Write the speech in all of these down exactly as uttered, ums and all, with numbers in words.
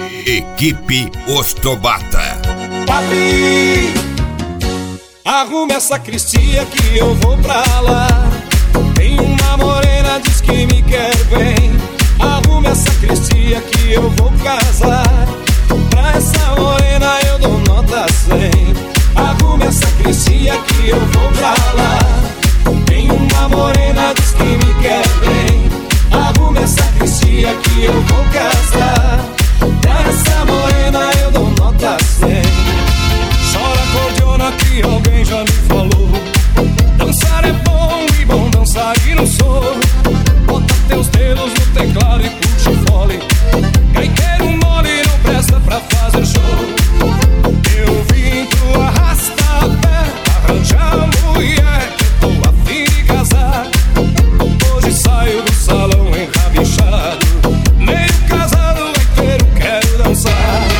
Equipe Ostobata. Papi, arrume essa cristia que eu vou pra lá. Tem uma morena, diz que me quer bem. Arrume essa cristia que eu vou casar. Pra essa morena eu dou nota cem. Arrume essa cristia que eu vou pra lá. Tem uma morena, diz que me quer bem. Arrume essa cristia que eu vou casar. Pra essa morena eu dou nota cem. Chora cordiona que alguém já me falou. Dançar é bom e bom dançar e não sou. Bota teus dedos no teclado e puxa o fole. Gaiteiro mole não presta pra fazer show. Eu vim tu arrasta a pé, arranjar mulher, eu tô a fim de casar. Hoje saio do salão enrabixado, meio casado, gaiteiro, quero dançar.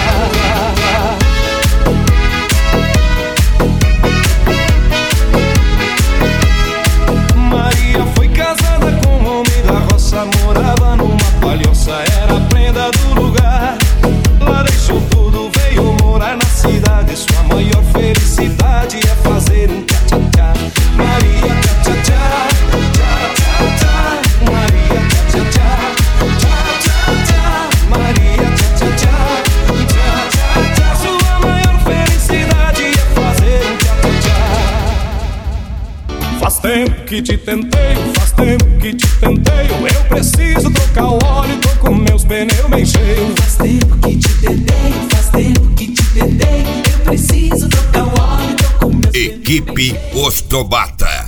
Maria foi casada com um homem da roça, morava numa palhoça, era a prenda do lugar. Lá deixou tudo, veio morar na cidade. Sua maior felicidade é fazer um tchá-tchá-tchá. Maria tchá-tchá-tchá, tchá-tchá-tchá. Maria tchá-tchá-tchá, tchá-tchá-tchá. Maria tchá-tchá-tchá, tchá-tchá-tchá. Sua maior felicidade é fazer um tchá-tchá-tchá. Faz tempo que te tentei, faz tempo que te tentei. Eu preciso trocar o óleo, tô com meus pneus bem cheios. Faz tempo que te tentei, faz tempo que te tentei. Eu preciso trocar o óleo, tô com meus pneus. Equipe Ostobata.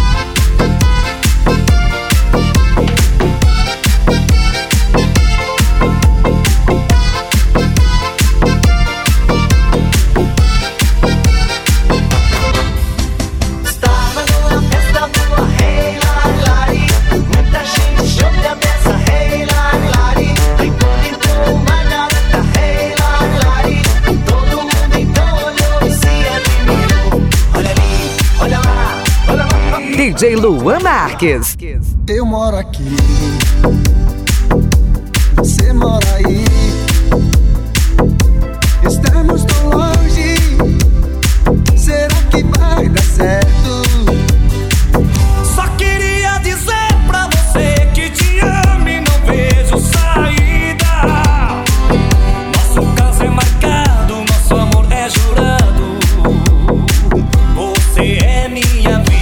D J Luan Marques. Eu moro aqui, você mora aí. Estamos tão longe, será que vai dar certo? Só queria dizer pra você que te amo e não vejo saída. Nosso caso é marcado, nosso amor é jurado. Você é minha vida.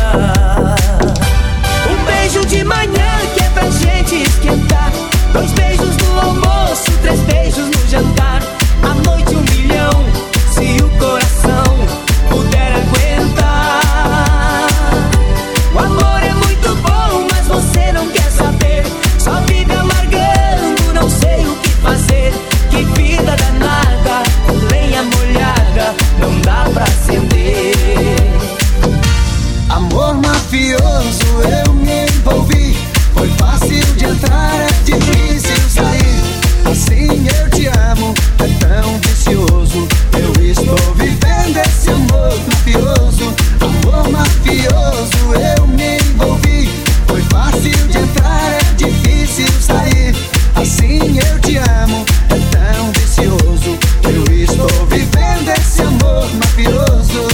Um beijo de manhã que é pra gente esquentar. Dois beijos no almoço, três beijos no jantar. À noite um milhão, se o coração puder aguentar. O amor é muito bom, mas você não quer saber. Só vive amargando, não sei o que fazer. Que vida danada, lenha molhada, não dá pra acender. Amor mafioso, eu me envolvi. Foi fácil de entrar, é difícil sair. Assim eu te amo, é tão vicioso. Eu estou vivendo esse amor mafioso. Amor mafioso, eu me envolvi. Foi fácil de entrar, é difícil sair. Assim eu te amo, é tão vicioso. Eu estou vivendo esse amor mafioso.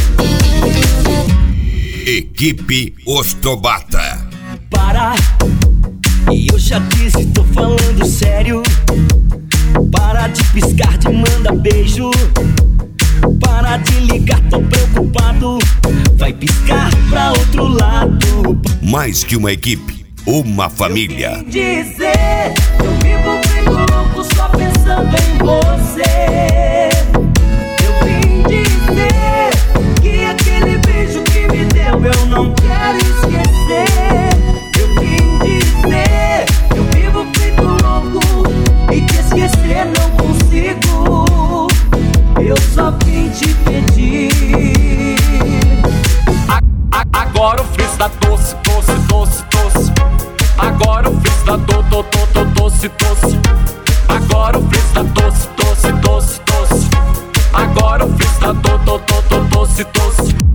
Equipe Ostobata. Para, e eu já disse, tô falando sério. Para de piscar, de manda beijo. Para de ligar, tô preocupado. Vai piscar pra outro lado. Mais que uma equipe, uma família. Eu vim dizer, eu vivo feito louco só pensando em você. Eu vim dizer que aquele beijo que me deu eu não quero esquecer. Eu vim dizer, eu vivo feito louco e te esquecer não consigo. Eu só vim te pedir. A, a, agora o frizz tá doce, doce, doce, doce. Agora o frizz tá do, do, do, do, doce, doce. Agora o frizz tá doce, doce, doce, doce. Agora o frizz tá do, do, do, do, doce, doce.